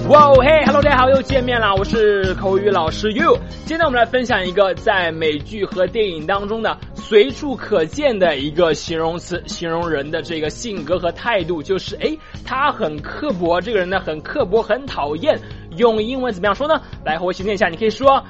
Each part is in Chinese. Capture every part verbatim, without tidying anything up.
哇嘿 ，Hello， 大家好，又见面了，我是口语老师 You。今天我们来分享一个在美剧和电影当中的随处可见的一个形容词，形容人的这个性格和态度，就是诶，他很刻薄，这个人呢很刻薄，很讨厌。用英文怎么样说呢？来和我一起念一下，你可以说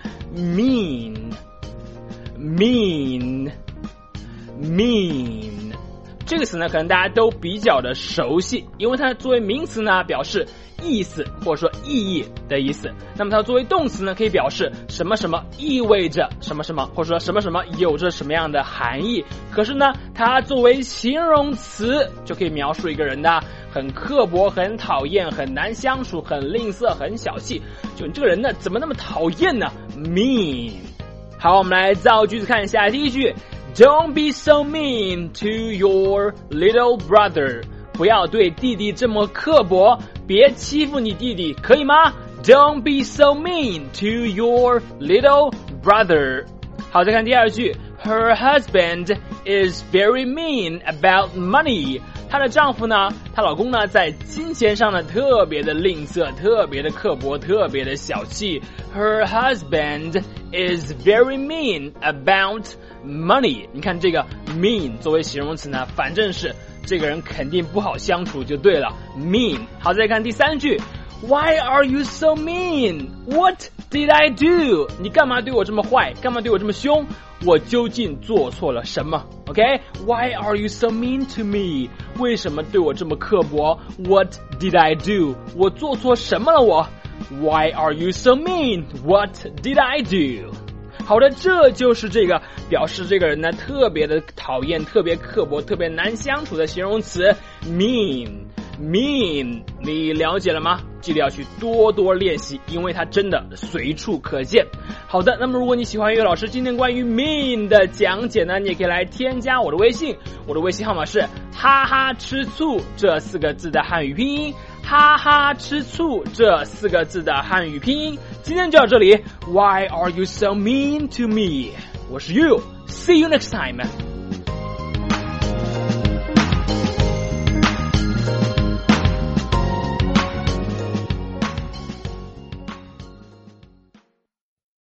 mean，mean，mean。这个词呢，可能大家都比较的熟悉，因为它作为名词呢，表示意思或者说意义的意思。那么它作为动词呢，可以表示什么什么意味着什么什么，或者说什么什么有着什么样的含义。可是呢，它作为形容词，就可以描述一个人的很刻薄、很讨厌、很难相处、很吝啬、很小气。就你这个人呢，怎么那么讨厌呢 ？mean。好，我们来造句子看一下。第一句 ，Don't be so mean to your little brother。不要对弟弟这么刻薄，别欺负你弟弟，可以吗 ？Don't be so mean to your little brother。好，再看第二句 ，Her husband is very mean about money。她的丈夫呢，她老公呢，在金钱上呢特别的吝啬，特别的刻薄，特别的小气。Her husband is very mean about money。你看这个 mean 作为形容词呢，反正是这个人肯定不好相处就对了 mean。 好，再看第三句 Why are you so mean? What did I do? 你干嘛对我这么坏，干嘛对我这么凶，我究竟做错了什么 OK? Why are you so mean to me? 为什么对我这么刻薄 What did I do? 我做错什么了我 Why are you so mean? What did I do?好的，这就是这个表示这个人呢特别的讨厌、特别刻薄、特别难相处的形容词 mean mean。你了解了吗？记得要去多多练习，因为它真的随处可见。好的，那么如果你喜欢岳老师今天关于 mean 的讲解呢，你也可以来添加我的微信，我的微信号码是哈哈吃醋这四个字的汉语拼音，哈哈吃醋这四个字的汉语拼音。今天就到这里 Why are you so mean to me? 我是 You. See you next time.